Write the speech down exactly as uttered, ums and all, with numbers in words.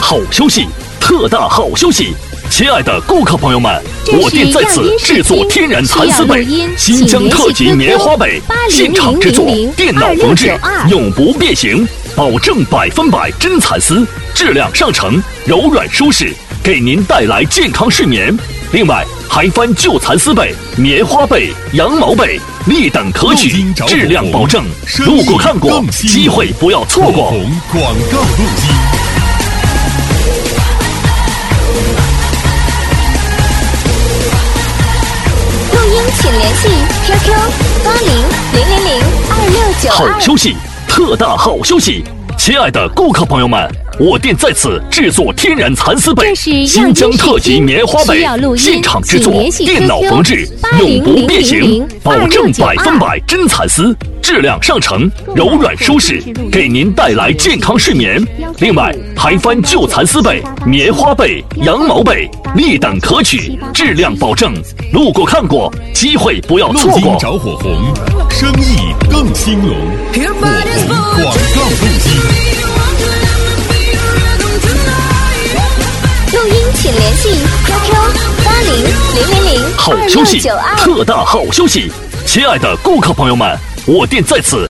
好消息，特大好消息！亲爱的顾客朋友们，我店在此制作天然蚕丝被，新疆特级棉花被，现场制作，电脑缝制，永不变形，保证百分百真蚕丝，质量上乘，柔软舒适，给您带来健康睡眠。另外，还翻旧蚕丝被、棉花被、羊毛被，立等可取，质量保证。路过看过，机会不要错过。 广告录音。 请联系 Q Q 八零零零零二六九二。 好消息，特大好消息！亲爱的顾客朋友们，我店在此制作天然蚕丝被，新疆特级棉花被，现场制作，电脑缝制，永不变形，保证百分百真蚕丝，质量上乘，柔软舒适，给您带来健康睡眠。另外，还翻旧蚕丝被、棉花被、羊毛被，立等可取，质量保证。路过看过，机会不要错过。 着火红，生意更兴隆。火红广告录音。 录音请联系 Q Q 八零零零零好消息，特大好消息！亲爱的顾客朋友们，我店在此